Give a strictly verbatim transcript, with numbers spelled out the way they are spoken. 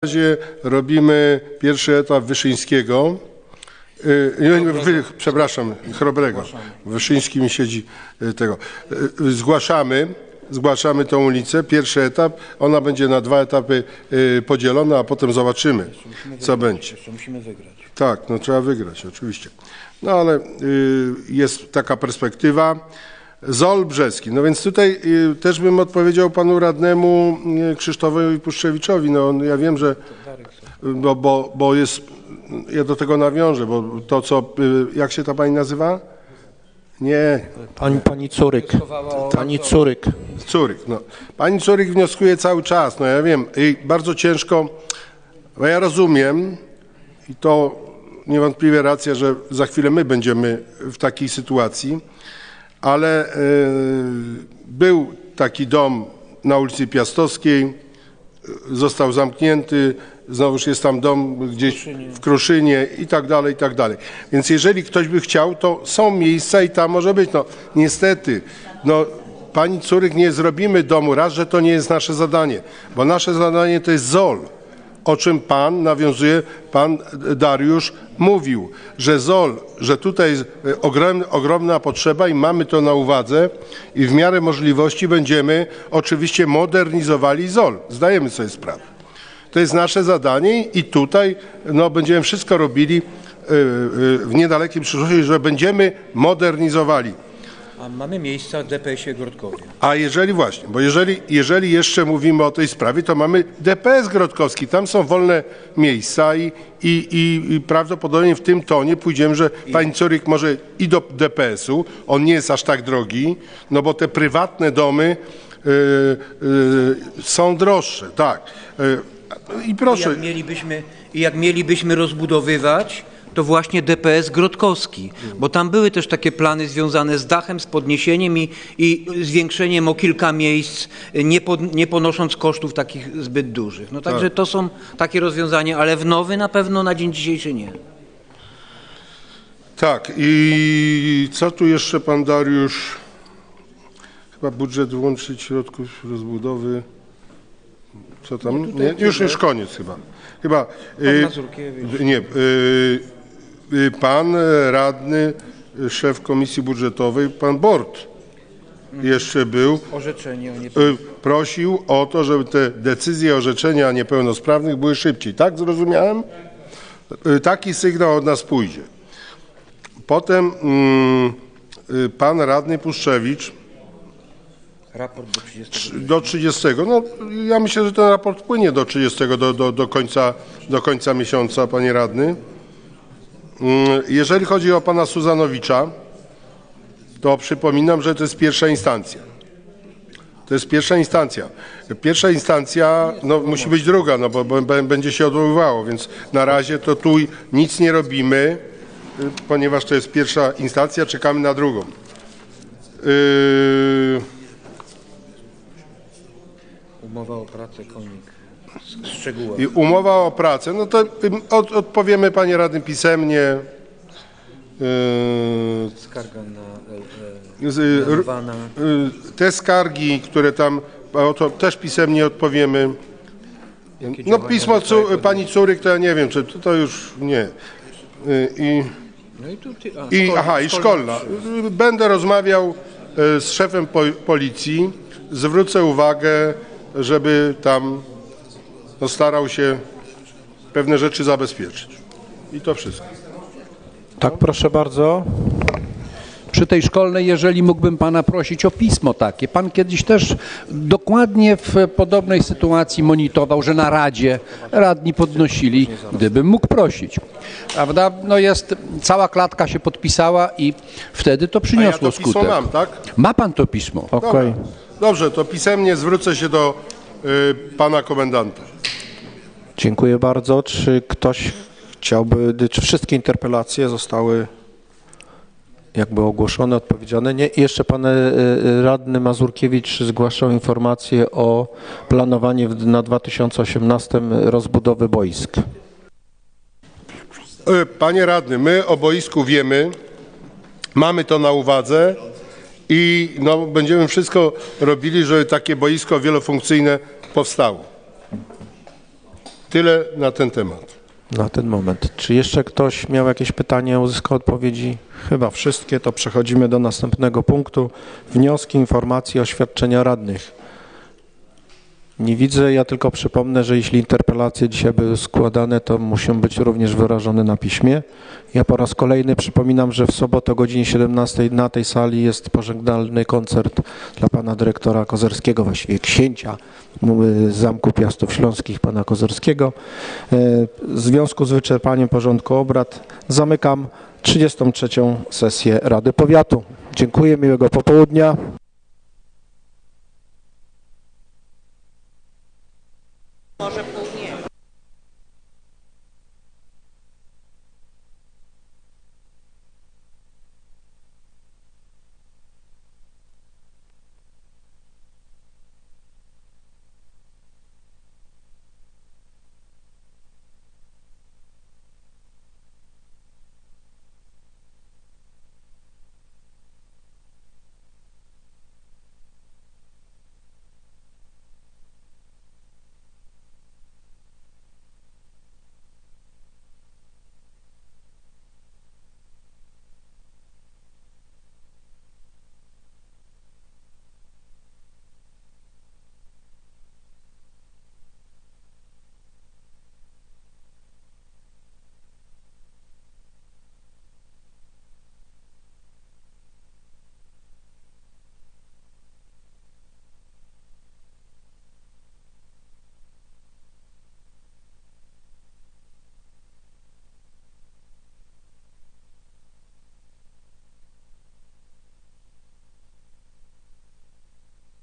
W razie robimy pierwszy etap Wyszyńskiego, yy, wy, przepraszam, Chrobrego, Wyszyński mi siedzi tego, yy, zgłaszamy, zgłaszamy tą ulicę, pierwszy etap, ona będzie na dwa etapy yy, podzielona, a potem zobaczymy, co będzie. Musimy wygrać. Tak, no trzeba wygrać, oczywiście. No ale yy, jest taka perspektywa. Zol Brzeski. No więc tutaj y, też bym odpowiedział panu radnemu y, Krzysztofowi Puszczewiczowi. No ja wiem, że no, bo, bo jest, ja do tego nawiążę, bo to co, y, jak się ta pani nazywa? Nie. Pani, pani Curyk. Pani Curyk. Curyk, no. Pani Curyk wnioskuje cały czas, no ja wiem, i bardzo ciężko, bo ja rozumiem i to niewątpliwie racja, że za chwilę my będziemy w takiej sytuacji, ale y, był taki dom na ulicy Piastowskiej, został zamknięty, znowuż jest tam dom gdzieś w Kruszynie i tak dalej, i tak dalej. Więc jeżeli ktoś by chciał, to są miejsca i tam może być. No niestety, no pani Curyk, nie zrobimy domu, raz, że to nie jest nasze zadanie, bo nasze zadanie to jest Zol. O czym pan nawiązuje, pan Dariusz mówił, że Zol, że tutaj jest ogromna, ogromna potrzeba i mamy to na uwadze i w miarę możliwości będziemy oczywiście modernizowali Zol. Zdajemy sobie sprawę. To jest nasze zadanie i tutaj no, będziemy wszystko robili w niedalekiej przyszłości, że będziemy modernizowali. A mamy miejsca w D P S-ie Grodkowie. A jeżeli właśnie, bo jeżeli, jeżeli jeszcze mówimy o tej sprawie, to mamy D P S Grodkowski, tam są wolne miejsca i, i, i, i prawdopodobnie w tym tonie pójdziemy, że pani Curyk może i do D P S-u, on nie jest aż tak drogi, no bo te prywatne domy yy, yy, są droższe, tak. Yy, I proszę. I jak mielibyśmy, i jak mielibyśmy rozbudowywać, to właśnie D P S Grodkowski, bo tam były też takie plany związane z dachem, z podniesieniem i, i zwiększeniem o kilka miejsc, nie, pod, nie ponosząc kosztów takich zbyt dużych. No także tak. To są takie rozwiązania, ale w nowy na pewno na dzień dzisiejszy nie. Tak i co tu jeszcze pan Dariusz? Chyba budżet włączyć środków rozbudowy. Co tam? Nie, nie, już, już koniec chyba. Chyba. Y, nie. Y, y, pan radny, szef komisji budżetowej, pan Bort jeszcze był. Orzeczenie o y, prosił o to, żeby te decyzje orzeczenia niepełnosprawnych były szybciej. Tak zrozumiałem? Y, taki sygnał od nas pójdzie. Potem y, y, pan radny Puszczewicz. Raport do trzydziestego. Do trzydziestego. No, ja myślę, że ten raport płynie do trzydziestego, do, do, do, końca, do końca miesiąca, panie radny. Jeżeli chodzi o pana Suzanowicza, to przypominam, że to jest pierwsza instancja. To jest pierwsza instancja. Pierwsza instancja, no musi być druga, no bo, bo będzie się odwoływało, więc na razie to tu nic nie robimy, ponieważ to jest pierwsza instancja, czekamy na drugą. Yy... Umowa o pracę, konik. Szczegółowo. I umowa o pracę, no to od, odpowiemy panie radny pisemnie. Yy, Skarga na e, yy, te skargi, które tam, o to też pisemnie odpowiemy. No pismo cu, pani Curyk, to ja nie wiem, czy to, to już nie. Yy, i, no i, tu ty, a, i szkolna, aha, i szkolna. szkolna. Będę rozmawiał yy, z szefem po, policji, zwrócę uwagę, żeby tam no, starał się pewne rzeczy zabezpieczyć. I to wszystko. Tak, proszę bardzo. Przy tej szkolnej, jeżeli mógłbym pana prosić o pismo takie. Pan kiedyś też dokładnie w podobnej sytuacji monitorował, że na Radzie radni podnosili, gdybym mógł prosić. Prawda? No jest, cała klatka się podpisała i wtedy to przyniosło A ja to pismo skutek. mam, tak? Ma pan to pismo? Okej. Okay. Dobrze, to pisemnie zwrócę się do y, pana komendanta. Dziękuję bardzo. Czy ktoś chciałby, czy wszystkie interpelacje zostały jakby ogłoszone, odpowiedziane? Nie. I jeszcze pan radny Mazurkiewicz zgłaszał informację o planowaniu na dwa tysiące osiemnastym rozbudowy boisk. Panie radny, my o boisku wiemy, mamy to na uwadze i no, będziemy wszystko robili, żeby takie boisko wielofunkcyjne powstało. Tyle na ten temat. Na ten moment. Czy jeszcze ktoś miał jakieś pytanie, uzyskał odpowiedzi? Chyba wszystkie. To przechodzimy do następnego punktu. Wnioski, informacje, oświadczenia radnych. Nie widzę, ja tylko przypomnę, że jeśli interpelacje dzisiaj były składane, to muszą być również wyrażone na piśmie. Ja po raz kolejny przypominam, że w sobotę o godzinie siedemnastej na tej sali jest pożegnalny koncert dla pana dyrektora Kozerskiego, właściwie księcia z Zamku Piastów Śląskich, pana Kozerskiego. W związku z wyczerpaniem porządku obrad zamykam trzydziestą trzecią sesję Rady Powiatu. Dziękuję, miłego popołudnia. Może